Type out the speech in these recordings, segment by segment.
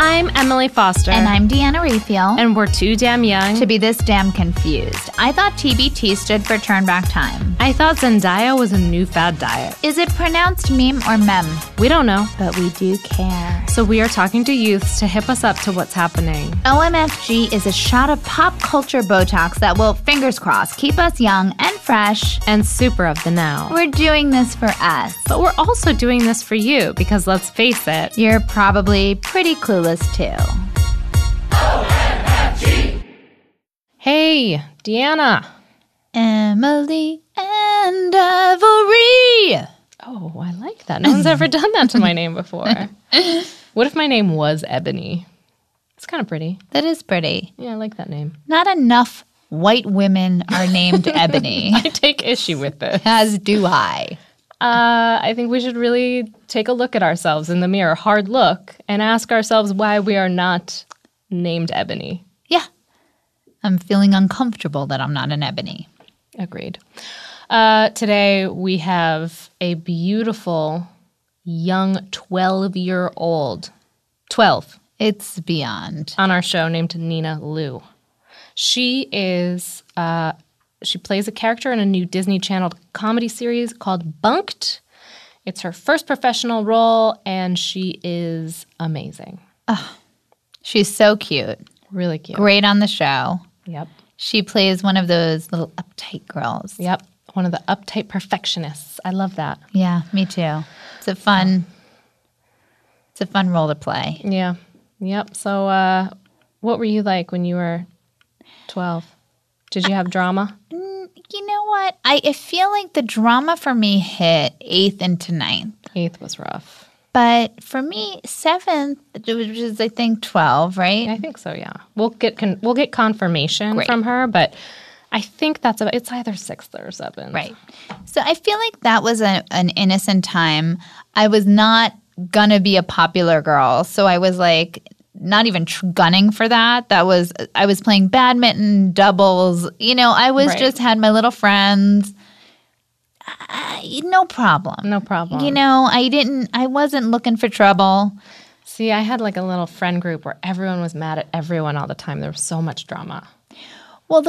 I'm Emily Foster. And I'm Deanna Raphael. And we're too damn young to be this damn confused. I thought TBT stood for Turn Back Time. I thought Zendaya was a new fad diet. Is it pronounced meme or mem? We don't know. But we do care. So we are talking to youths to hip us up to what's happening. OMFG is a shot of pop culture Botox that will, fingers crossed, keep us young and fresh. And super of the now. We're doing this for us. But we're also doing this for you because let's face it, you're probably pretty clueless too. OMFG! Hey, Deanna. Emily and Avery. Oh, I like that. No one's ever done that to my name before. What if my name was Ebony? It's kind of pretty. That is pretty. Yeah, I like that name. Not enough white women are named Ebony. I take issue with this. As do I. I think we should really take a look at ourselves in the mirror, hard look, and ask ourselves why we are not named Ebony. Yeah. I'm feeling uncomfortable that I'm not an Ebony. Agreed. Today we have a beautiful young 12-year-old. 12. It's beyond. On our show named Nina Liu. She is... She plays a character in a new Disney Channel comedy series called Bunked. It's her first professional role, and she is amazing. Oh, she's so cute. Really cute. Great on the show. Yep. She plays one of those little uptight girls. Yep. One of the uptight perfectionists. I love that. Yeah, me too. It's a fun role to play. Yeah. Yep. So what were you like when you were 12? Did you have drama? You know what? I feel like the drama for me hit 8th into 9th. 8th was rough. But for me, 7th, which is I think 12, right? I think so, yeah. We'll get confirmation from her, but I think it's either 6th or 7th. Right. So I feel like that was an innocent time. I was not gonna be a popular girl, so I was like not even gunning for that. I was playing badminton, doubles. You know, I was just had my little friends. No problem. No problem. You know, I wasn't looking for trouble. See, I had like a little friend group where everyone was mad at everyone all the time. There was so much drama. Well,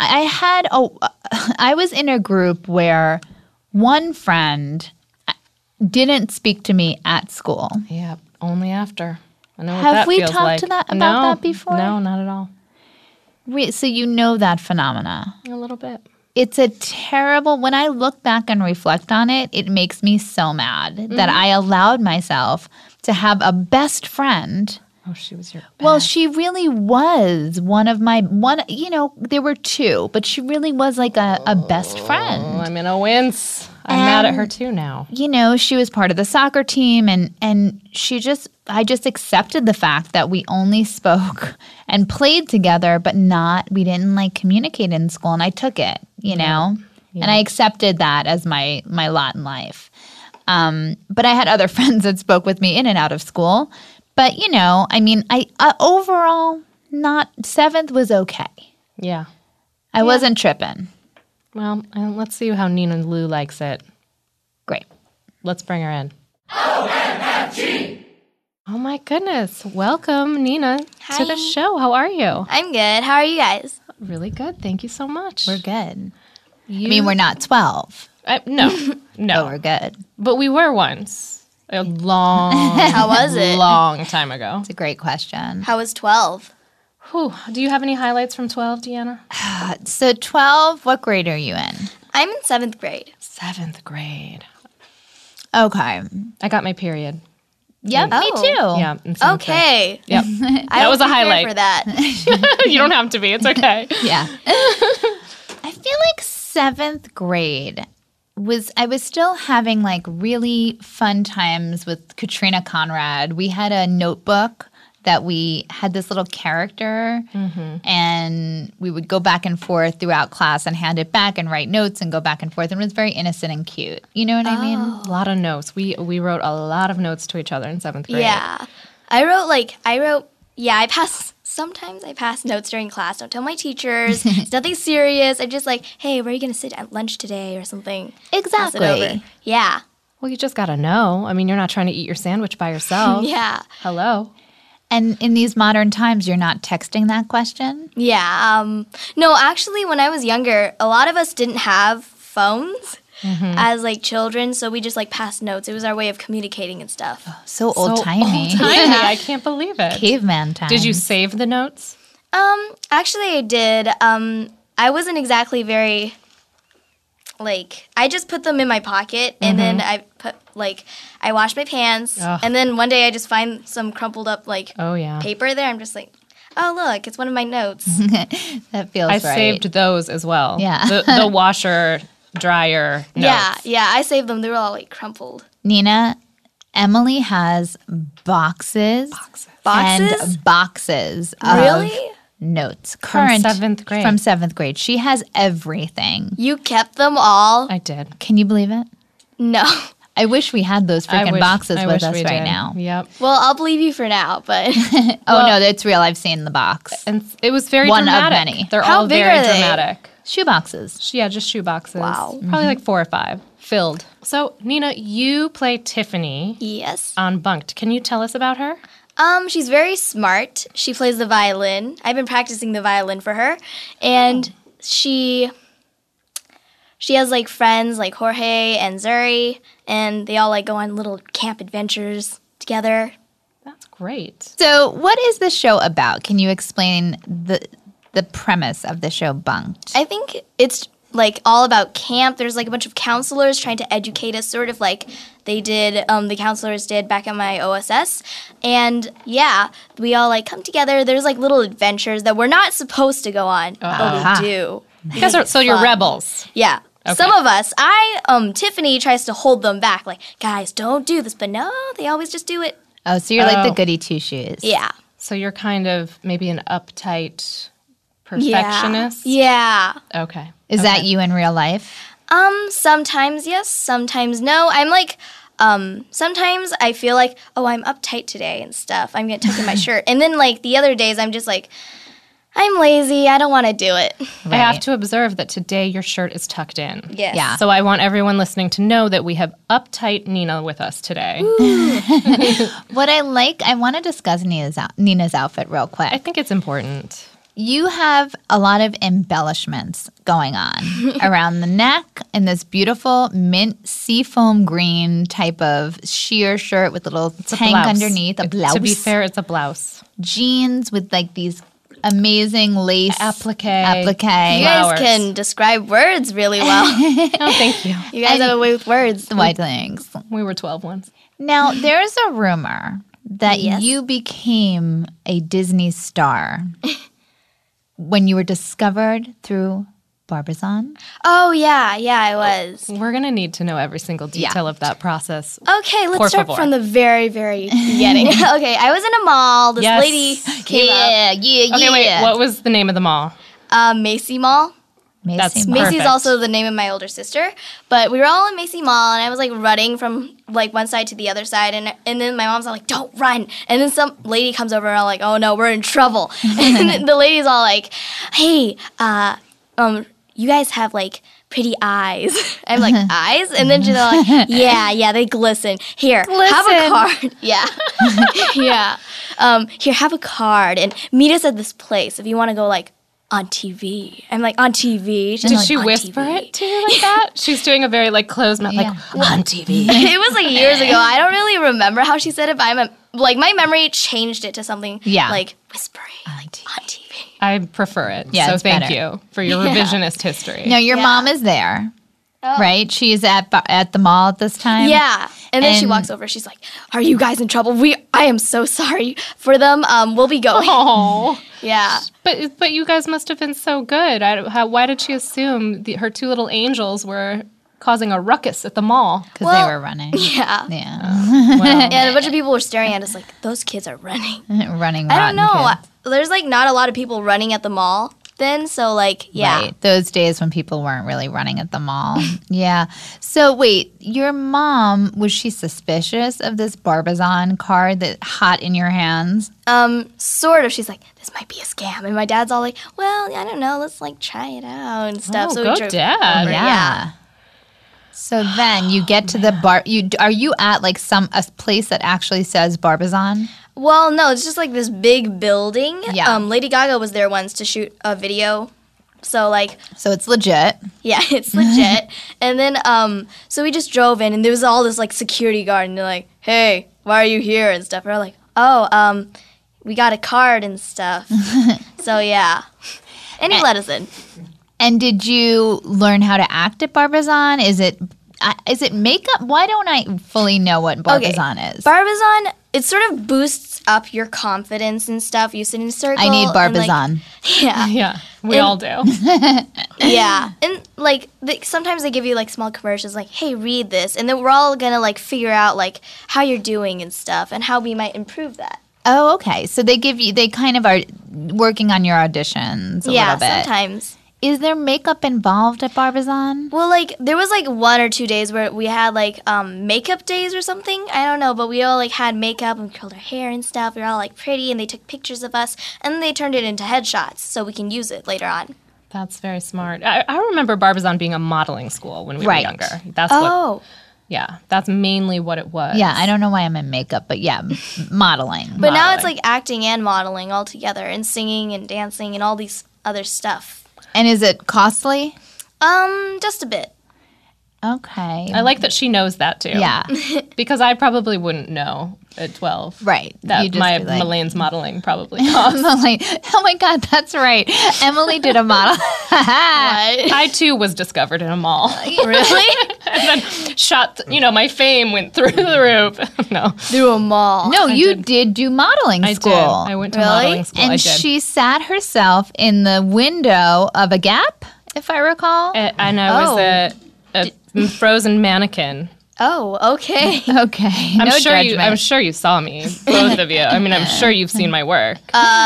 I was in a group where one friend didn't speak to me at school. Yeah, only after. I know what Have that we feels talked like. about that before? No, not at all. So you know that phenomena. A little bit. It's a terrible, when I look back and reflect on it, it makes me so mad that I allowed myself to have a best friend. Oh, she was your best. Well, she really was there were two, but she really was like a best friend. I'm in a wince. I'm mad at her too now. You know, she was part of the soccer team and I just accepted the fact that we only spoke and played together, but we didn't like communicate in school, and I took it, you know? Yeah. And I accepted that as my lot in life. But I had other friends that spoke with me in and out of school. But, you know, I mean, overall, 7th was okay. Yeah. I wasn't tripping. Well, let's see how Nina Liu likes it. Great. Let's bring her in. OMFG! Oh, my goodness. Welcome, Nina, to the show. How are you? I'm good. How are you guys? Really good. Thank you so much. We're good. I mean, we're not 12. No. But we're good. But we were once. A long, How was it? Long time ago. It's a great question. How was 12? Whew. Do you have any highlights from 12, Deanna? So 12, what grade are you in? I'm in 7th grade. 7th grade. Okay. I got my period. Yep, me too. Yeah. Okay. Yep. That was a highlight. For that. You don't have to be. It's okay. Yeah. I feel like 7th grade I was still having like really fun times with Katrina Conrad. We had a notebook that we had this little character and we would go back and forth throughout class and hand it back and write notes and go back and forth. And it was very innocent and cute. You know what I mean? A lot of notes. We wrote a lot of notes to each other in 7th grade. Yeah. Sometimes I pass notes during class. Don't tell my teachers. It's nothing serious. I'm just like, hey, where are you going to sit at lunch today or something? Exactly. Pass it over. Yeah. Well, you just got to know. I mean, you're not trying to eat your sandwich by yourself. Yeah. Hello. And in these modern times, you're not texting that question? Yeah. No, actually, when I was younger, a lot of us didn't have phones as like children, so we just like passed notes. It was our way of communicating and stuff. So old-timey. Tiny, I can't believe it. Caveman time. Did you save the notes? Actually, I did. I wasn't exactly very like. I just put them in my pocket, and then I put like I washed my pants, Ugh. and then one day I just find some crumpled up like Oh, yeah. paper there. I'm just like, oh look, it's one of my notes. That feels I right. saved those as well. Yeah. The washer, dryer notes. Yeah, I saved them. They were all like crumpled. Nina, Emily has boxes Boxes? and boxes of Really? notes. From Current 7th grade. From 7th grade. She has everything. You kept them all? I did. Can you believe it? No. I wish we had those freaking boxes I with wish us we right did. now. Yep. Well, I'll believe you for now, but Oh, no, that's real. I've seen the box. And it was very One of dramatic. many. They're How all big very are they? dramatic. Shoe boxes. Yeah, just shoe boxes. Wow. Probably like 4 or 5 filled. So, Nina, you play Tiffany yes. on Bunked. Can you tell us about her? She's very smart. She plays the violin. I've been practicing the violin for her, and she has like friends like Jorge and Zuri, and they all like go on little camp adventures together. That's great. So, what is the show about? Can you explain the premise of the show Bunked? I think it's like all about camp. There's like a bunch of counselors trying to educate us, sort of like they did, the counselors did back at my OSS. And yeah, we all like come together. There's like little adventures that we're not supposed to go on, but we do. You guys are, so you're Fun. rebels. Yeah. Okay. Some of us, Tiffany tries to hold them back, like, guys, don't do this. But no, they always just do it. Oh, so you're like the Oh. goody two-shoes. Yeah. So you're kind of maybe an uptight perfectionist. Yeah. Okay. Is that you in real life? Sometimes yes, sometimes no. I'm like, sometimes I feel like, oh, I'm uptight today and stuff. I'm gonna tuck in my shirt. And then like the other days I'm just like, I'm lazy, I don't wanna do it. I have to observe that today your shirt is tucked in. Yes. Yeah. So I want everyone listening to know that we have uptight Nina with us today. What I want to discuss Nina's outfit real quick. I think it's important. You have a lot of embellishments going on around the neck and this beautiful mint seafoam green type of sheer shirt with a little tank blouse. underneath, a blouse. To be fair, it's a blouse. Jeans with like these amazing lace Applique. You applique. guys Flowers. can describe words really well. Oh, thank you. You guys have a way with words. White things. We were 12 once. Now, there's a rumor that Yes. you became a Disney star when you were discovered through Barbizon. Oh yeah, I was. We're going to need to know every single detail of that process. Okay, let's Por start favor. from the very, very beginning. Okay, I was in a mall. This Yes. lady came up. Okay, wait. What was the name of the mall? Macy Mall. That's Macy. Perfect. Macy's also the name of my older sister. But we were all in Macy Mall, and I was like running from like one side to the other side, and then my mom's all like, "Don't run!" And then some lady comes over, and I'm like, "Oh no, we're in trouble!" And then the lady's all like, "Hey, you guys have like pretty eyes." I'm like, "Eyes?" And then she's all like, "Yeah, they glisten. Here, have a card." Yeah, yeah. Here, have a card, and meet us at this place if you want to go like on TV. I'm like, on TV? She's Did like, she "On whisper TV." it to you like that? She's doing a very like closed mouth, like on TV. It was like years ago. I don't really remember how she said it, but like my memory changed it to something like whispering, like on TV. I prefer it. Yeah, so it's thank better. you for your revisionist history. Now, your mom is there, right? She's at the mall at this time. Yeah. And then she And- walks over. She's like, "Are you guys in trouble? I am so sorry for them. We'll be going." Oh, Yeah. but you guys must have been so good. Why did she assume her 2 little angels were causing a ruckus at the mall? Because they were running. Yeah. Yeah. Well, And a bunch of people were staring at us like, those kids are running. Running I don't rotten know. kids. There's like not a lot of people running at the mall then. So like, yeah. Right. Those days when people weren't really running at the mall. Yeah. So wait, your mom, was she suspicious of this Barbizon card that hot in your hands? Sort of. She's like, this might be a scam. And my dad's all like, well, I don't know. Let's like try it out and stuff. oh, so go we drove dad. over. Yeah. So then you get to the bar. Are you at like a place that actually says Barbizon? Well, no, it's just like this big building. Yeah. Lady Gaga was there once to shoot a video. So So it's legit. yeah, it's legit. And then so we just drove in and there was all this like security guard and they're like, "Hey, why are you here?" and stuff. And we're like, "Oh, we got a card and stuff." So yeah. And he let us in. And did you learn how to act at Barbizon? Is it makeup? Why don't I fully know what Barbizon is? Barbizon, it sort of boosts up your confidence and stuff. You sit in a circle. I need and, Barbizon. yeah. Yeah, we all do. Yeah. And like sometimes they give you like small commercials like, "Hey, read this." And then we're all going to like figure out like how you're doing and stuff and how we might improve that. Oh, okay. So they kind of are working on your auditions a little bit. Sometimes. Is there makeup involved at Barbizon? Well, like there was like 1 or 2 days where we had like makeup days or something. I don't know, but we all like had makeup and we curled our hair and stuff. We were all like pretty, and they took pictures of us, and then they turned it into headshots so we can use it later on. That's very smart. I remember Barbizon being a modeling school when we were Right. younger. That's what. Oh, Yeah, that's mainly what it was. Yeah, I don't know why I'm in makeup, but yeah, modeling. but now it's Modeling. like acting and modeling all together, and singing and dancing and all these other stuff. And is it costly? Just a bit. Okay. I like that she knows that too. Yeah. Because I probably wouldn't know at 12. Right. That You'd just my be like- Elaine's modeling probably cost. Emily. Oh my God, that's right. Emily did a model. I too was discovered in a mall. Really? And then shot, my fame went through the roof. No. Through a mall. No, you did. did do modeling I school. did. I went to Really? modeling school. And I did. she sat herself in the window of a Gap, if I recall. And I was a frozen mannequin. Oh, okay. Okay. I'm no sure judgment. you saw me, both of you. I mean, I'm sure you've seen my work.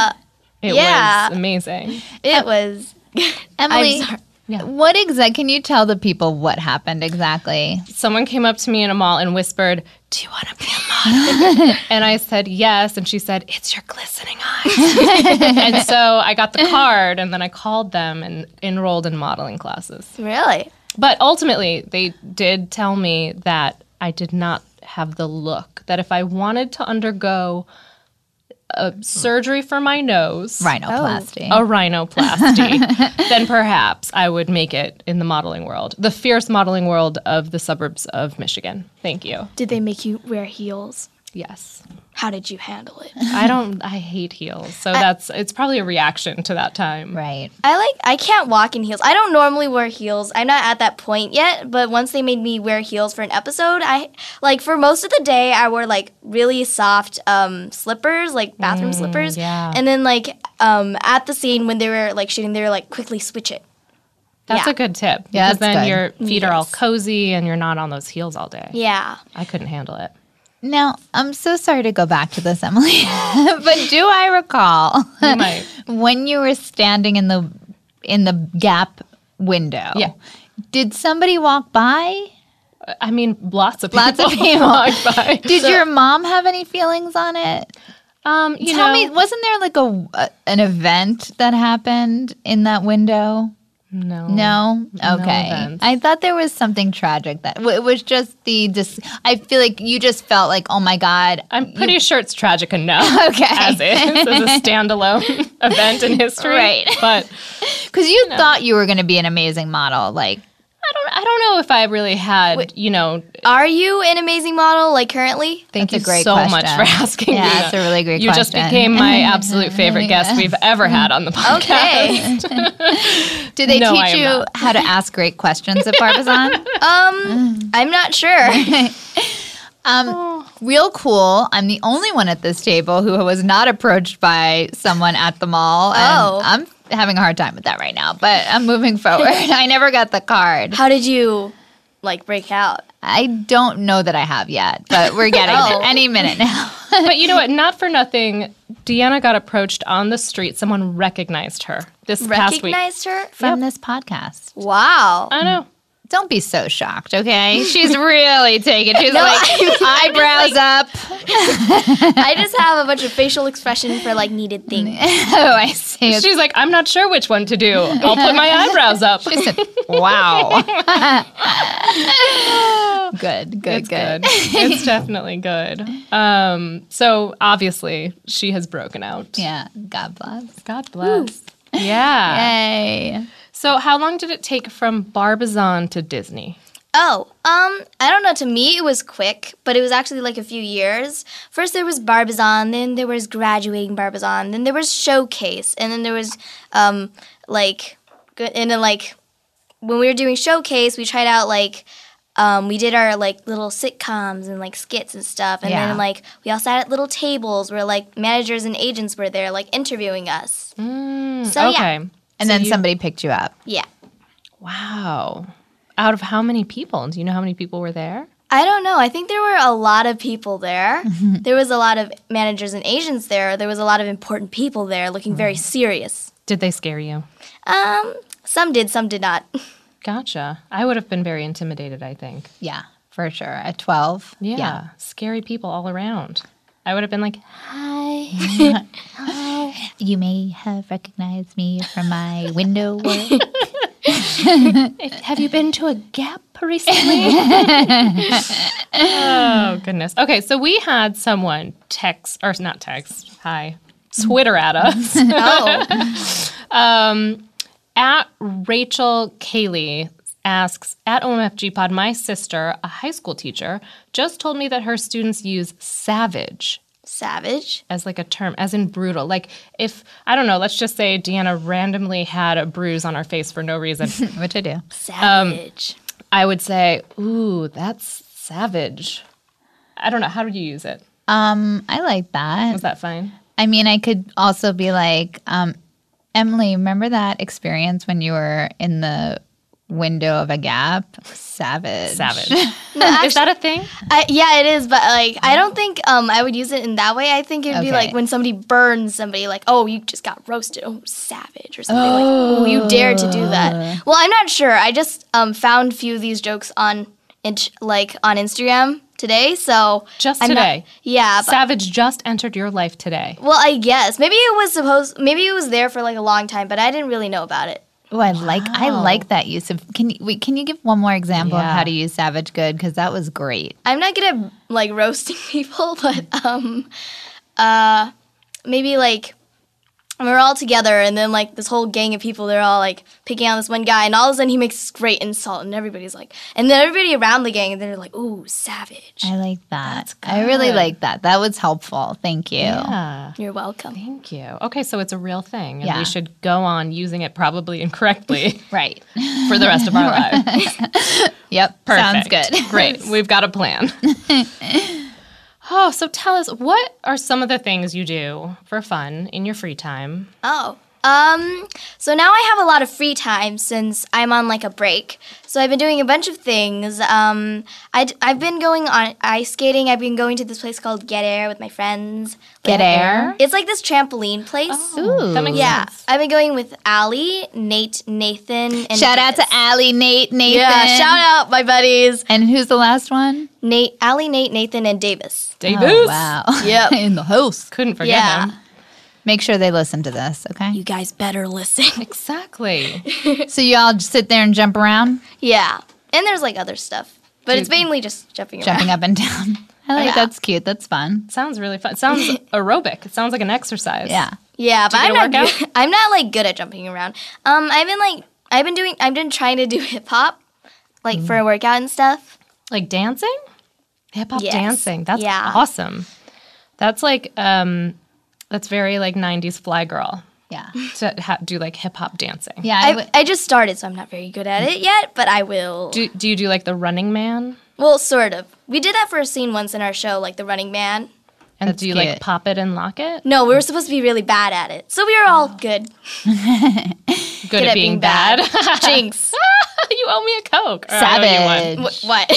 It yeah. was amazing. It was. Emily, I'm sorry. what can you tell the people what happened exactly? Someone came up to me in a mall and whispered, "Do you want to be a model?" And I said yes, and she said, "It's your glistening eyes." And so I got the card, and then I called them and enrolled in modeling classes. Really? But ultimately, they did tell me that I did not have the look, that if I wanted to undergo a surgery for my nose, Rhinoplasty. a rhinoplasty, then perhaps I would make it in the modeling world, the fierce modeling world of the suburbs of Michigan. Thank you. Did they make you wear heels? Yes. How did you handle it? I hate heels. So it's probably a reaction to that time. Right. I can't walk in heels. I don't normally wear heels. I'm not at that point yet, but once they made me wear heels for an episode, for most of the day I wore like really soft slippers, like bathroom slippers. yeah. And then at the scene when they were like shooting, they were like quickly switch it. That's Yeah. a good tip. Yeah, Because that's then good. your feet are all Yes. cozy and you're not on those heels all day. Yeah. I couldn't handle it. Now, I'm so sorry to go back to this, Emily, but do I recall You might. when you were standing in the Gap window? Yeah. Did somebody walk by? I mean, lots of people, Lots of people. walked by. Did your mom have any feelings on it? Tell me, wasn't there like an event that happened in that window? No. No? Okay. events. I thought there was something tragic that it was just I feel like you just felt like, oh my God. I'm pretty sure it's tragic enough Okay. as a standalone event in history. Right. But Because you thought you were going to be an amazing model. Like, I don't know if I really had, Are you an amazing model like currently? thank That's you a great so question. much for asking Yeah, me that's that. a really great You just question. became my absolute favorite guest we've ever had on the podcast. Okay. do they No, I teach am you not. how to ask great questions at Barbizon? I'm not sure. Real cool. I'm the only one at this table who was not approached by someone at the mall. And Oh. I'm having a hard time with that right now, but I'm moving forward. I never got the card. How did you break out? I don't know that I have yet, but we're getting Oh. there any minute now. But you know what? Not for nothing, Deanna got approached on the street. Someone recognized her this past week. Recognized her? From this podcast. Wow. I know. Don't be so shocked, okay? She's really taken. She's No, like, I eyebrows up. I just have a bunch of facial expression for like needed things. Oh, I see. She's like, I'm not sure which one to do. I'll put my eyebrows up. She said, wow. Good. It's good. It's definitely good. So obviously she has broken out. Yeah, God bless. God bless. Yeah. Yay. So how long did it take from Barbizon to Disney? Oh, I don't know. To me, it was quick, but it was actually like a few years. First, there was Barbizon, then there was graduating Barbizon, then there was Showcase, and then there was and then like when we were doing Showcase, we tried out like we did our like little sitcoms and like skits and stuff, and Yeah. then like we all sat at little tables where like managers and agents were there like interviewing us. So Okay. And then somebody picked you up. yeah. Wow. Out of how many people? Do you know how many people were there? I don't know. I think there were a lot of people there. There was a lot of managers and agents there. There was a lot of important people there looking very serious. Did they scare you? Some did, some did not. Gotcha. I would have been very intimidated, I think. Yeah, for sure. At 12. Yeah. Scary people all around. I would have been like, You may have recognized me from my window work. have you been to a Gap recently? Oh, goodness. Okay, so we had someone Twitter at us. Oh. At Rachel Kaylee asks, at OMFG Pod, my sister, a high school teacher, just told me that her students use savage Savage. as like a term, as in brutal. Like if, I don't know, let's just say Deanna randomly had a bruise on her face for no reason. Which I do. Savage. I would say, ooh, that's savage. I don't know. How did you use it? I like that. Was that fine? I mean, I could also be like, Emily, remember that experience when you were in the window of a Gap? Savage. Savage. No, Is that a thing? yeah, it is, but like I don't think I would use it in that way. I think it would be Okay. like when somebody burns somebody, like, oh, you just got roasted. Oh, savage or something like, oh, you dared to do that. Well, I'm not sure. I just found a few of these jokes on Instagram today, so Just I'm not- today. yeah, but, Savage just entered your life today. well, I guess maybe it was there for like a long time, but I didn't really know about it. Oh, I like that use of. Can you give one more example of Yeah. how to use savage good? Because that was great. I'm not good at like roasting people, but maybe like we're all together, and then like this whole gang of people, they're all like picking on this one guy, and all of a sudden he makes this great insult, and everybody's like, and then everybody around the gang, and they're like, ooh, savage. I like that. I really like that. That was helpful. Thank you. Yeah. You're welcome. Thank you. Okay, so it's a real thing, and Yeah. we should go on using it probably incorrectly Right. for the rest of our lives. Yep. Sounds Perfect. good. Great. We've got a plan. Oh, so tell us, what are some of the things you do for fun in your free time? Oh. So now I have a lot of free time since I'm on like a break. So I've been doing a bunch of things. I've been going on ice skating. I've been going to this place called Get Air with my friends. Get air. It's like this trampoline place. Ooh. That makes Yeah, sense. I've been going with Allie, Nate, Nathan, and Shout out to Davis. Allie, Nathan. Yeah, shout out my buddies. And who's the last one? Allie, Nate, Nathan, and Davis. Davis. Oh, wow. Yep. In the house. Couldn't forget Yeah. him. Make sure they listen to this, okay? You guys better listen. Exactly. So you all just sit there and jump around, Yeah, and there's like other stuff, but it's mainly just jumping around. jumping up and down. I like Yeah. that's cute. That's fun. Sounds really fun. It sounds aerobic. It sounds like an exercise. Yeah. Yeah, but you I'm get a not. workout? Good, I'm not like good at jumping around. I've been trying to do hip hop, like for a workout and stuff. Like dancing? Hip hop Yes. dancing. That's Yeah. awesome. That's like, that's very like 90s fly girl Yeah. to do like hip hop dancing. Yeah. I just started, so I'm not very good at it yet, but I will. Do you do like the Running Man? Well, sort of. We did that for a scene once in our show, like the Running Man. And That's do you cute. like pop it and lock it? No, we were supposed to be really bad at it, so we were all good. Good at being bad. Jinx. You owe me a Coke. Or I owe you one. Savage. What?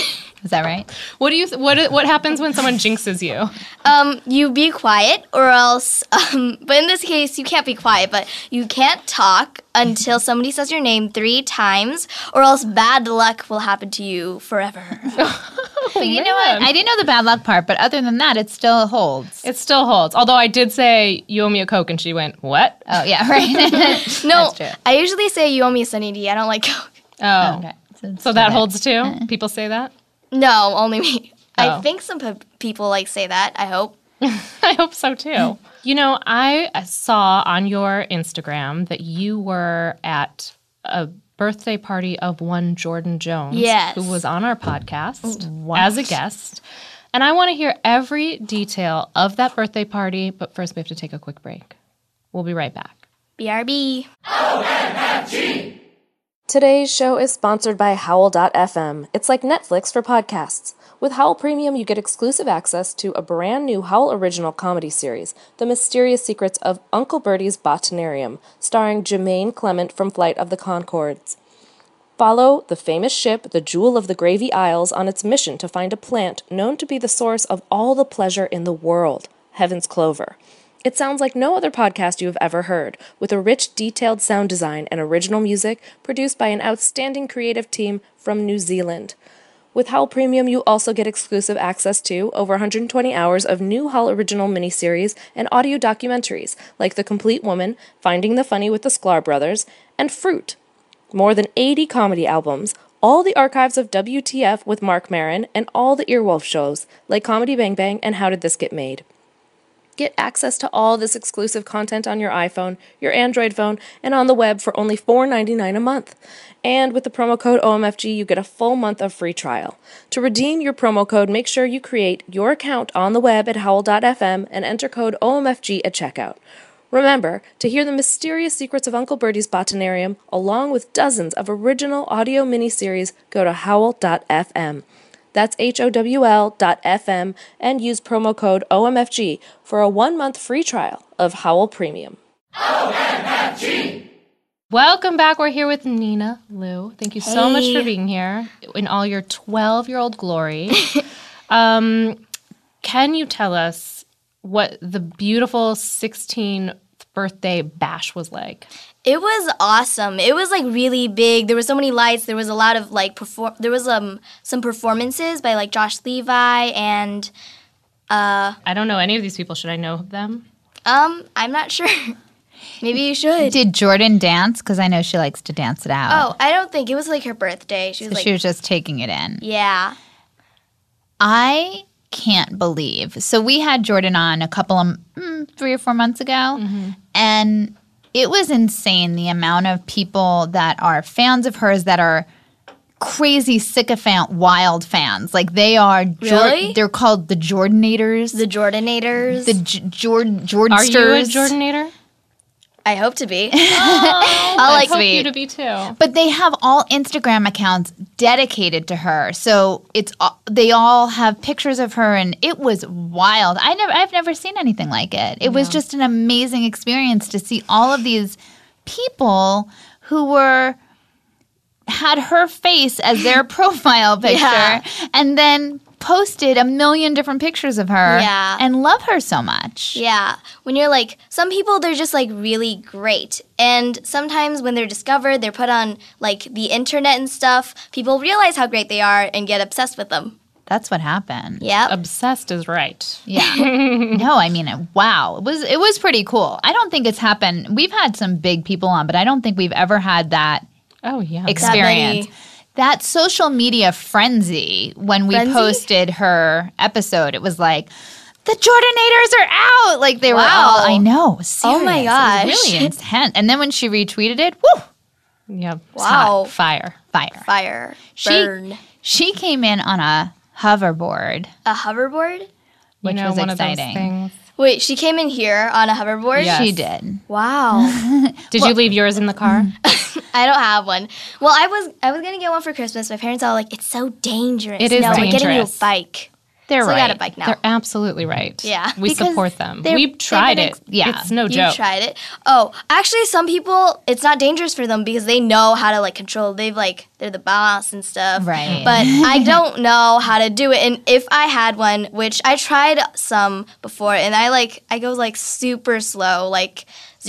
Is that right? What happens when someone jinxes you? You be quiet, or else. But in this case, you can't be quiet. But you can't talk until somebody says your name 3 times, or else bad luck will happen to you forever. But you know what? I didn't know the bad luck part, but other than that, it still holds. It still holds. Although I did say, you owe me a Coke, and she went, what? Oh, yeah, right. No, That's true. I usually say you owe me a Sunny D. I don't like Coke. Oh. Okay. So that holds too? People say that? No, only me. Oh. I think some people say that. I hope. I hope so too. You know, I saw on your Instagram that you were at a birthday party of one Jordan Jones, Yes. who was on our podcast as a guest. And I want to hear every detail of that birthday party, but first we have to take a quick break. We'll be right back. BRB. Today's show is sponsored by Howl.fm. It's like Netflix for podcasts. With Howl Premium, you get exclusive access to a brand new Howl original comedy series, The Mysterious Secrets of Uncle Bertie's Botanarium, starring Jermaine Clement from Flight of the Conchords. Follow the famous ship, the Jewel of the Gravy Isles, on its mission to find a plant known to be the source of all the pleasure in the world, Heaven's Clover. It sounds like no other podcast you have ever heard, with a rich, detailed sound design and original music produced by an outstanding creative team from New Zealand. With Howl Premium, you also get exclusive access to over 120 hours of new Howl original miniseries and audio documentaries, like The Complete Woman, Finding the Funny with the Sklar Brothers, and Fruit. More than 80 comedy albums, all the archives of WTF with Mark Maron, and all the Earwolf shows, like Comedy Bang Bang and How Did This Get Made. Get access to all this exclusive content on your iPhone, your Android phone, and on the web for only $4.99 a month. And with the promo code OMFG, you get a full month of free trial. To redeem your promo code, make sure you create your account on the web at howl.fm and enter code OMFG at checkout. Remember, to hear the mysterious secrets of Uncle Bertie's Botanarium, along with dozens of original audio miniseries, go to howl.fm. That's HOWL.FM and use promo code OMFG for a 1-month free trial of Howl Premium. OMFG! Welcome back. We're here with Nina Liu. Thank you so much for being here in all your 12-year-old glory. Can you tell us what the beautiful 16th birthday bash was like? It was awesome. It was like really big. There were so many lights. There was a lot of like there was some performances by like Josh Levi and I don't know any of these people. Should I know them? I'm not sure. Maybe you should. Did Jordan dance? Because I know she likes to dance it out. Oh, I don't think. It was like her birthday. She was So she was just taking it in. Yeah. I can't believe. So we had Jordan on a couple of 3 or 4 months ago, and it was insane the amount of people that are fans of hers that are crazy sycophant wild fans. Like they are Really? They're called the Jordanators. The Jordanators. The Jordansters. Are you a Jordanator? I hope to be. I hope sweet. you to be too. But they have all Instagram accounts dedicated to her. So they all have pictures of her, and it was wild. I've never seen anything like it. It was just an amazing experience to see all of these people who had her face as their profile picture, and then posted a million different pictures of her and love her so much. Yeah. When you're like, some people, they're just like really great. And sometimes when they're discovered, they're put on like the internet and stuff. People realize how great they are and get obsessed with them. That's what happened. Yeah. Obsessed is right. Yeah. No, I mean, wow. It was pretty cool. I don't think it's happened. We've had some big people on, but I don't think we've ever had that experience. That social media frenzy when we posted her episode, it was like, the Jordanators are out. Like they were all, I know, serious. Oh my gosh. It was really intense. And then when she retweeted it, woo. Yeah. Wow. Fire. Fire. Burn. She came in on a hoverboard. A hoverboard? Which was one exciting. Of those things. Wait, she came in here on a hoverboard? Yes. She did. Wow. Did you leave yours in the car? I don't have one. Well, I was gonna get one for Christmas. My parents all like, it's so dangerous. It is No, we're getting you a dangerous. bike. They're so I right. got a bike now. They're absolutely right. Yeah. We Because support them. they're- We've tried it. yeah. It's no You joke. tried it? Oh, actually, some people, it's not dangerous for them because they know how to like control. They're the boss and stuff. Right. But I don't know how to do it. And if I had one, which I tried some before, and I go like super slow, like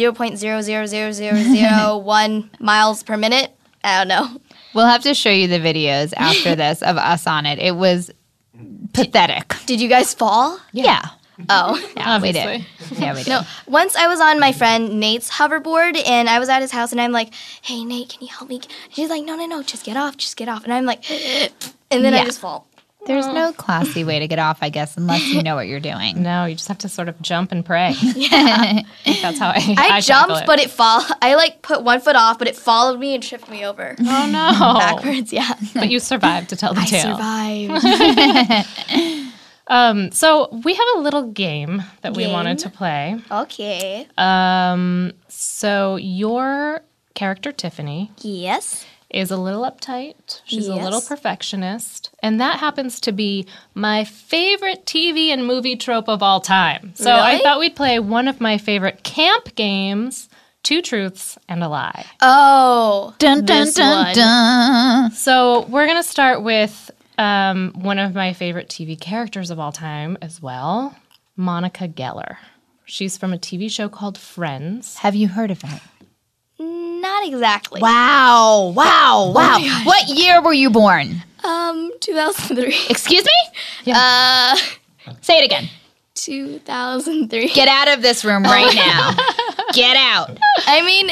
0.0000001 miles per minute. I don't know. We'll have to show you the videos after this of us on it. It was pathetic. Did you guys fall? Yeah. Oh. Yeah, we Obviously. did. Yeah, we did. No, once I was on my friend Nate's hoverboard, and I was at his house, and I'm like, "Hey Nate, can you help me?" She's like, "No, just get off, and I'm like, and then I Yeah. just fall. There's no classy way to get off, I guess, unless you know what you're doing. No, you just have to sort of jump and pray. I think that's how I I tackle jumped, it. but I like put one foot off, but it followed me and tripped me over Oh, no. backwards. Yeah, But you survived to tell the I tale. survived. So we have a little game that we Game? wanted to play. Okay. So your character, Tiffany, Yes. is a little uptight. She's a Yes. little perfectionist. And that happens to be my favorite TV and movie trope of all time. So I Really? thought we'd play one of my favorite camp games, Two Truths and a Lie. Oh. Dun, dun, This dun, one. dun. So we're going to start with one of my favorite TV characters of all time as well, Monica Geller. She's from a TV show called Friends. Have you heard of it? Not exactly. Wow. Wow. Wow. What year were you born? 2003. Excuse me? Say it again. 2003. Get out of this room right now. Get out. I mean,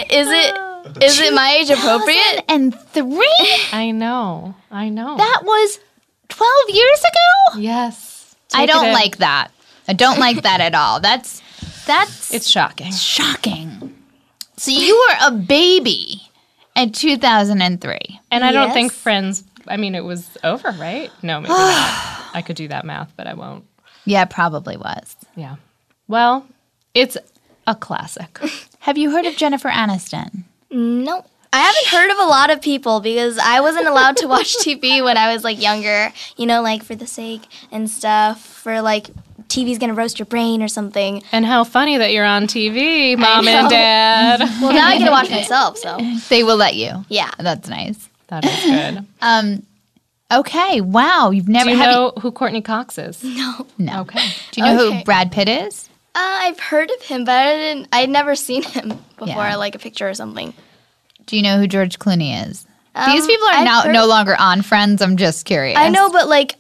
is it my age appropriate? And 3? I know. That was 12 years ago? Yes. I Take it don't in. like that. I don't like that at all. That's It's shocking. shocking. So you were a baby in 2003. And I don't Yes. think Friends, I mean, it was over, right? No, maybe not. I could do that math, but I won't. Yeah, it probably was. Yeah. Well, it's a classic. Have you heard of Jennifer Aniston? No. I haven't heard of a lot of people because I wasn't allowed to watch TV when I was like younger, like for the sake and stuff, for like TV's gonna roast your brain or something. And how funny that you're on TV, Mom know. and Dad. Well, now I get to watch myself, so They will let you. yeah. That's nice. That is good. Okay. Wow. You've never Do you have know who Courtney Cox is? No. No. Okay. Do you know Okay. who Brad Pitt is? I've heard of him, but I'd never seen him before, Yeah. like a picture or something. Do you know who George Clooney is? These people are I've now heard- no longer on Friends. I'm just curious. I know, but like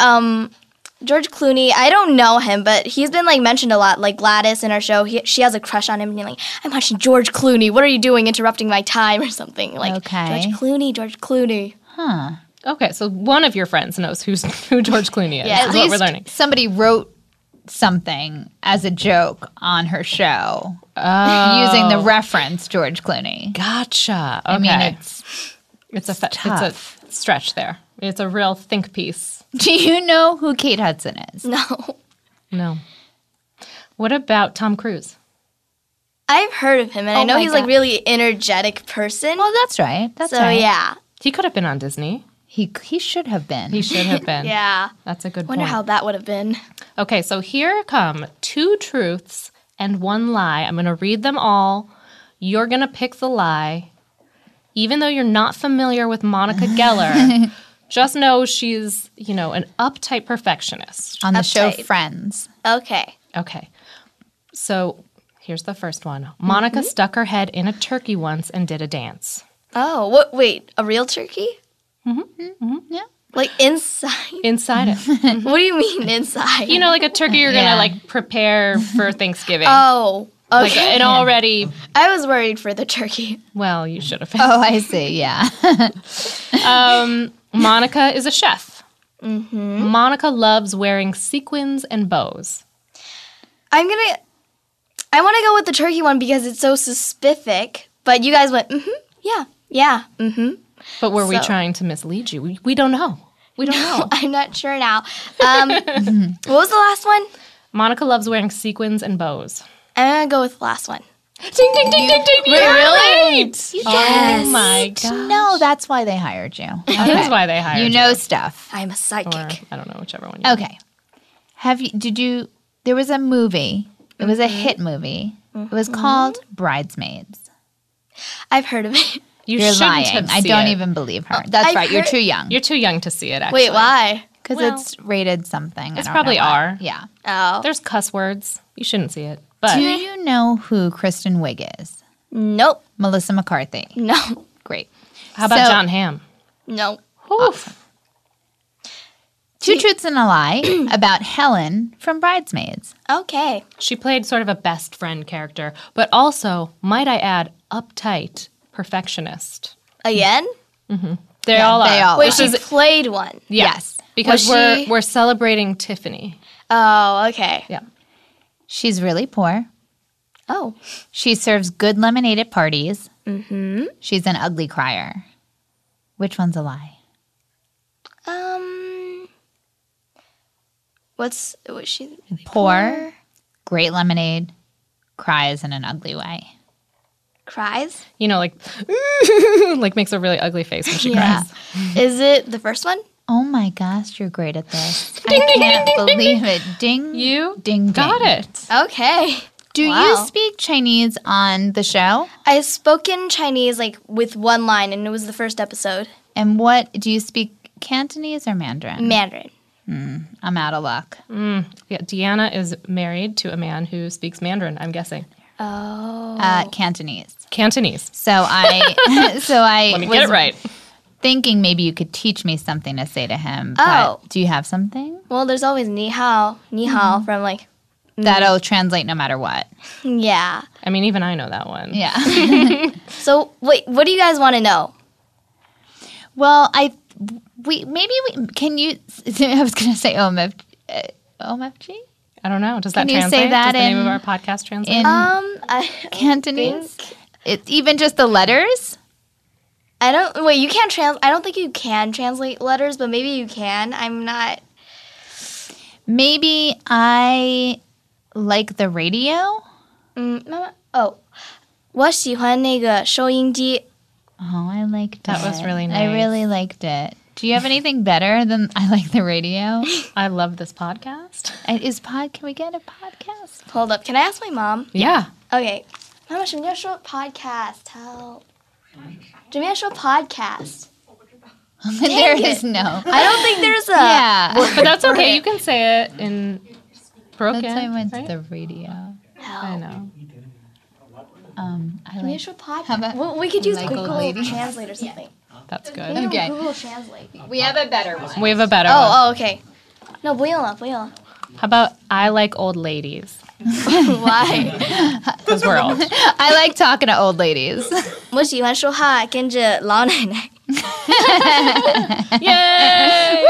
George Clooney, I don't know him, but he's been like mentioned a lot. Like Gladys in our show, she has a crush on him, and you're like, I'm watching George Clooney. What are you doing, interrupting my time or something? Like Okay. George Clooney. Huh. Okay, so one of your friends knows who George Clooney is. Yeah, is at what we're learning. somebody wrote something as a joke on her show using the reference George Clooney. Gotcha. Okay. I mean, it's a tough. stretch there. It's a real think piece. do you know who Kate Hudson is? No, No. What about Tom Cruise? I've heard of him, and I Oh know my he's like God. really energetic person. Well, that's right. That's so right. yeah, He could have been on Disney. He should have been. He should have been. yeah. That's a good Wonder point. how that would have been. Okay, so here come 2 truths and 1 lie. I'm going to read them all. You're going to pick the lie. Even though you're not familiar with Monica Geller, just know she's, an uptight perfectionist. on the show Uptight. Friends. Okay. Okay. So here's the first one. Monica stuck her head in a turkey once and did a dance. Oh, what? Wait, a real turkey? Yeah. Like inside? Inside it. What do you mean inside? Like a turkey you're Yeah. going to prepare for Thanksgiving. Oh, Like okay. an already, I was worried for the turkey. well, you should have been. Oh, I see. Yeah. Monica is a chef. Monica loves wearing sequins and bows. I want to go with the turkey one because it's so specific. But you guys went, yeah. But were we So- trying to mislead you? We don't know. We don't know. I'm not sure now. What was the last one? Monica loves wearing sequins and bows. I'm gonna go with the last one. Ding, ding, ding, ding, ding. Wait, really? Oh my gosh. No, that's why they hired you. That is why they hired You know stuff. I'm a Or, psychic. I don't know, whichever one you Okay. There was a movie. It was a hit movie. It was called Bridesmaids. I've heard of it. You You're shouldn't lying. have I seen don't it. even believe her. That's I've right. You're heard- too young. You're too young to see it, actually. Wait, why? Because Well, it's rated something. it's I don't probably know what. R. Yeah. Oh. There's cuss words. You shouldn't see it. But Do you know who Kristen Wiig is? Nope. Melissa McCarthy. No. Great. how about So- John Hamm? No. Two Truths and a Lie about Helen from Bridesmaids. Okay. She played sort of a best friend character, but also, might I add, uptight perfectionist. Again? They all are. they all Wait, are. she played one. Yes. Because Was she- we're celebrating Tiffany. Oh, okay. Yeah. She's really poor. Oh. She serves good lemonade at parties. Mm-hmm. She's an ugly crier. Which one's a lie? Was she Poor, great lemonade, cries in an ugly way. cries? You know, like, like makes a really ugly face when she cries. Is it the first one? Oh my gosh, you're great at this. I can't believe it. Ding. You ding, got ding. it. Okay. Do Wow. you speak Chinese on the show? I spoke in Chinese like with one line, and it was the first episode. And what do you speak Cantonese or Mandarin? Mandarin. I'm out of luck. Yeah, Deanna is married to a man who speaks Mandarin, I'm guessing. Oh. Cantonese. Cantonese. So I Let me was get it right. thinking maybe you could teach me something to say to him. Oh. But do you have something? Well, there's always ni hao from like That'll translate no matter what. yeah. I mean, even I know that one. Yeah. So wait, what do you guys want to know? Well, can you? I was going to say OMFG I don't know. Does that Can you say translate? that Does the name in- of our podcast translate? in I Cantonese. It's even just the letters. I don't wait. You can't I don't think you can translate letters, but maybe you can. I'm not. Maybe I like the radio. 妈妈哦，我喜欢那个收音机。 Oh, I liked That it. was really I nice. really liked it. Do you have anything better than I like the radio? I love this podcast. Can we get a podcast? Hold up. Can I ask my mom? Yeah. Okay. 妈妈，什么叫说 podcast？ Help. 什么叫说 podcast？ There is no. I don't think there's a. Yeah. But that's okay. You can say it in broken. That's why I went to right? the radio. I know. I Can we like. show podcast? How about Well, we could use like Google old lady? Translate or something. That's We good. can Okay. Google Translate. We have a better one. We have a better one. Oh, okay. No, 不用了，不用了。 How about I like old ladies? Why? Because we're old. I like talking to old ladies. 我喜欢说话，跟着老奶奶。 Yay!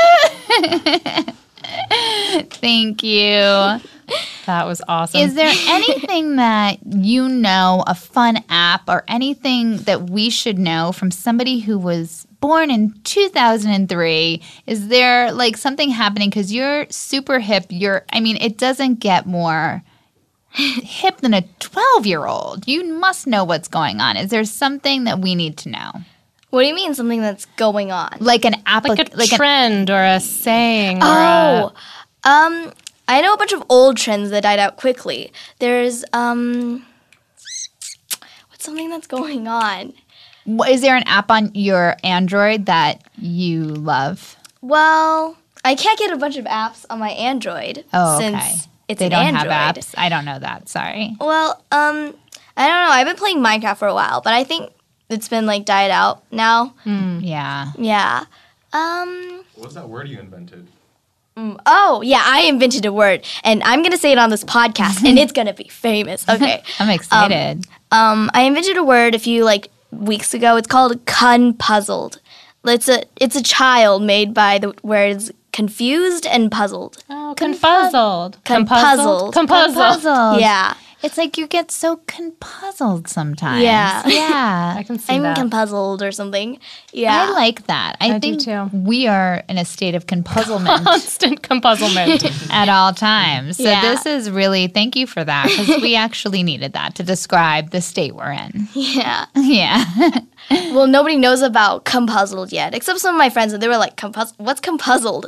Thank you. That was awesome. Is there anything that you know, a fun app or anything that we should know from somebody who was born in 2003? Is there like something happening? Because you're super hip. It doesn't get more hip than a 12-year-old. You must know what's going on. Is there something that we need to know? What do you mean something that's going on? Like an app, like a trend or a saying? Or Oh, I know a bunch of old trends that died out quickly. There's what's something that's going on? Is there an app on your Android that you love? Well, I can't get a bunch of apps on my Android Oh, since okay. it's They an don't Android. have apps. I don't know that. Sorry. Well, I don't know. I've been playing Minecraft for a while, but I think it's been like died out now. Yeah. Yeah. What's that word you invented? Oh, yeah, I invented a word, and I'm going to say it on this podcast, and it's going to be famous. Okay. I'm excited. I invented a word a few weeks ago. It's called conpuzzled. It's a child made by the words confused and puzzled. Oh, confuzzled. Conpuzzled. Puzzles. Yeah. It's like you get so conpuzzled sometimes. Yeah. Yeah. I can see I'm that. conpuzzled or something. Yeah. I like that. I do think too. we are in a state of conpuzzlement Constant conpuzzlement. at all times. So Yeah. this is really, thank you for that, because we actually needed that to describe the state we're in. Yeah. Yeah. Well, nobody knows about compuzzled yet, except some of my friends, and they were like, what's compuzzled?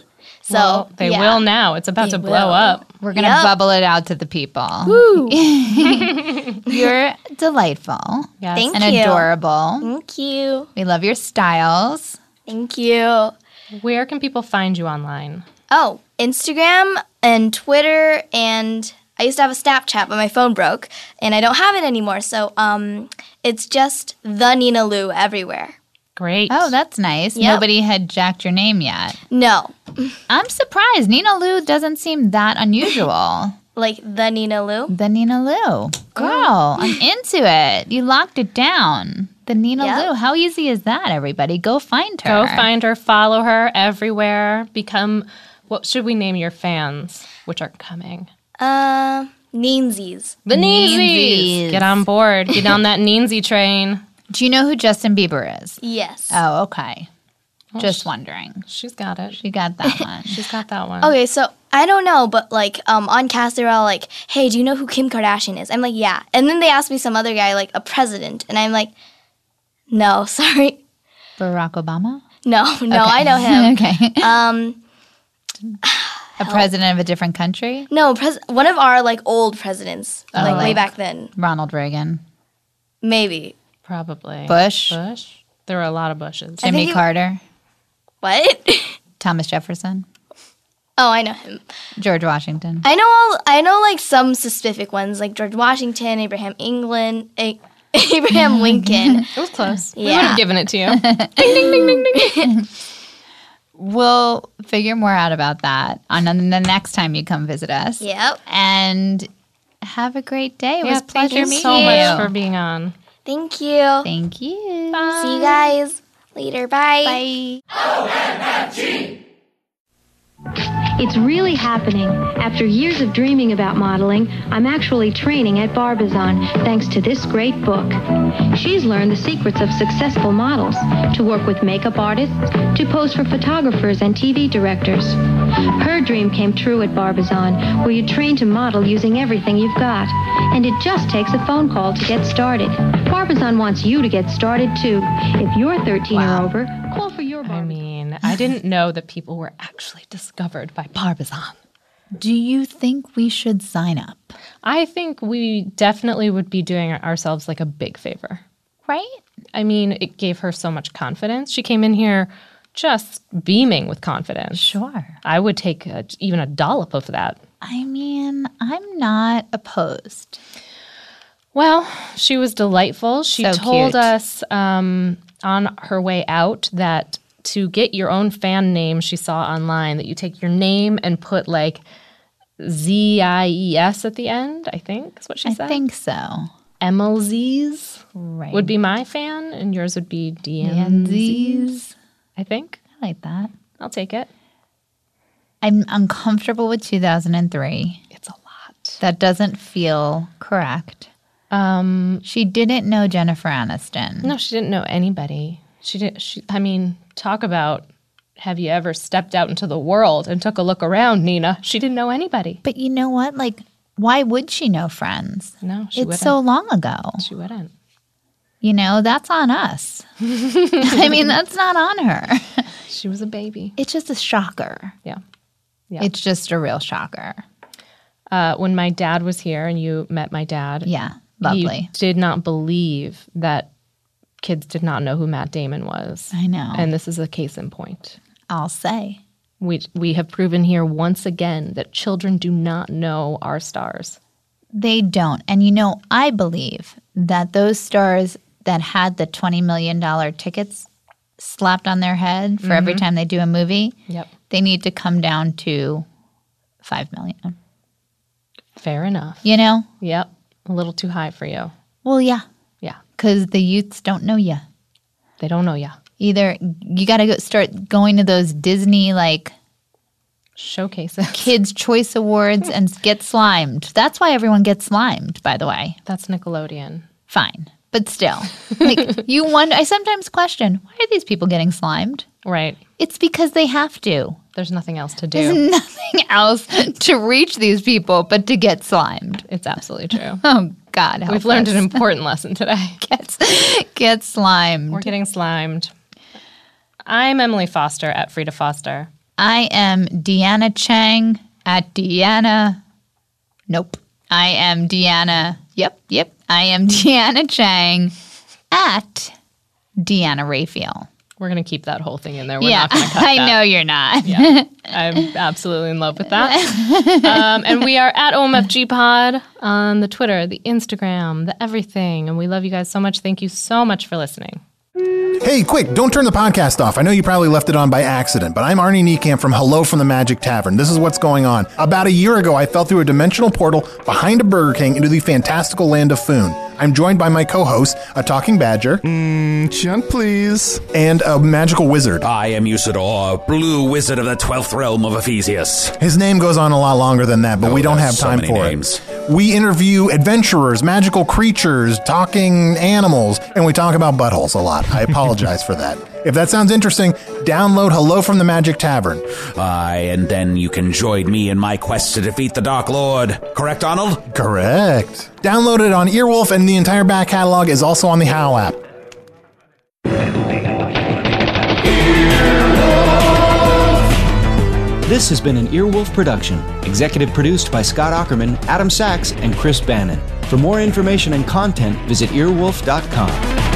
So Well, they yeah. will now. It's about They to blow will. up. We're going to Yep. bubble it out to the people. Woo. You're delightful Yes. Thank and you. adorable. Thank you. We love your styles. Thank you. Where can people find you online? Oh, Instagram and Twitter, and I used to have a Snapchat, but my phone broke, and I don't have it anymore. So it's just the Nina Lou everywhere. Great. Oh, that's nice. Yep. Nobody had jacked your name yet. No, I'm surprised. Nina Lou doesn't seem that unusual. like the Nina Lou. The Nina Lou. Girl, I'm into it. You locked it down. The Nina Yep. Lou. How easy is that, everybody? Go find her. Go find her, follow her everywhere. Become, what should we name your fans, which are coming? Neensies. The Neensies. Neensies. Get on board. Get on that Neensy train. Do you know who Justin Bieber is? Yes. Oh, okay. Just wondering. She's got it. She got that one. She's got that one. Okay, so I don't know, but like on cast they're all like, "Hey, do you know who Kim Kardashian is?" I'm like, "Yeah," and then they asked me some other guy, like a president, and I'm like, "No, sorry, Barack Obama? no, I know him." Okay. A president of a different country? No, one of our like old presidents, like way like- back then, Ronald Reagan. maybe. Probably. Bush? There are a lot of Bushes. Jimmy he- Carter? What? Thomas Jefferson? Oh, I know him. George Washington? I know like some specific ones, like George Washington, Abraham Lincoln. It was close. We would Yeah. have given it to you. We'll figure more out about that on the next time you come visit us. Yep. And have a great day. It was a thank pleasure you meeting so you. much for being on. Thank you. Thank you. See you guys later. Bye. It's really happening. After years of dreaming about modeling, I'm actually training at Barbizon thanks to this great book. She's learned the secrets of successful models, to work with makeup artists, to pose for photographers and TV directors. Her dream came true at Barbizon, where you train to model using everything you've got. And it just takes a phone call to get started. Barbizon wants you to get started too. If you're 13 or over, call for your Barbizon. I mean, I didn't know that people were actually discovered by Barbizon. Do you think we should sign up? I think we definitely would be doing ourselves like a big favor. Right? I mean, it gave her so much confidence. She came in here just beaming with confidence. Sure. I would take even a dollop of that. I mean, I'm not opposed. Well, she was delightful. She So told cute. us on her way out that to get your own fan name she saw online, that you take your name and put like ZIES at the end, I think is what she said. I think so. MLZs Right. would be my fan, and yours would be DMZs, Pansies. I think. I like that. I'll take it. I'm uncomfortable with 2003. It's a lot. That doesn't feel correct. She didn't know Jennifer Aniston. No, she didn't know anybody. I mean, talk about, have you ever stepped out into the world and took a look around, Nina? She didn't know anybody. But you know what? Like, why would she know Friends? No, she It's wouldn't. so long ago. She wouldn't. You know, that's on us. I mean, that's not on her. She was a baby. It's just a shocker. Yeah. Yeah. It's just a real shocker. When my dad was here and you met my dad, Yeah, lovely. he did not believe that kids did not know who Matt Damon was. I know. And this is a case in point. I'll say. We have proven here once again that children do not know our stars. They don't. And you know, I believe that those stars that had the $20 million tickets slapped on their head for every time they do a movie, Yep. they need to come down to $5 million. Fair enough. You know? Yep. A little too high for you. Well, yeah, Yeah. because the youths don't know you. They don't know ya. Either you got to start going to those Disney like Showcases. Kids' Choice Awards and get slimed. That's why everyone gets slimed, by the way. That's Nickelodeon. Fine. But still, like you wonder, I sometimes question, why are these people getting slimed? Right. It's because they have to. There's nothing else to There's do. nothing else to reach these people but to get slimed. It's absolutely true. Oh, God. Help We've learned us. an important lesson today. Get slimed. We're getting slimed. I'm Emily Foster at Frida Foster. I am Deanna Chang at Deanna. Nope. I am Deanna. Yep. I am Deanna Chang at Deanna Raphael. We're going to keep that whole thing in there. We're not going to cut I that. know you're not. Yeah, I'm absolutely in love with that. And we are at OMFG Pod on the Twitter, the Instagram, the everything. And we love you guys so much. Thank you so much for listening. Hey, quick, don't turn the podcast off. I know you probably left it on by accident, but I'm Arnie Niekamp from Hello from the Magic Tavern. This is what's going on. About a year ago, I fell through a dimensional portal behind a Burger King into the fantastical land of Foon. I'm joined by my co-host, a talking badger. Chant, please. And a magical wizard. I am Usador, blue wizard of the 12th realm of Ephesius. His name goes on a lot longer than that, but we don't have time for it. We interview adventurers, magical creatures, talking animals, and we talk about buttholes a lot. I apologize for that. If that sounds interesting, download Hello from the Magic Tavern. And then you can join me in my quest to defeat the Dark Lord. Correct, Arnold? Correct. Download it on Earwolf, and the entire back catalog is also on the Howl app. This has been an Earwolf production, executive produced by Scott Aukerman, Adam Sachs, and Chris Bannon. For more information and content, visit earwolf.com.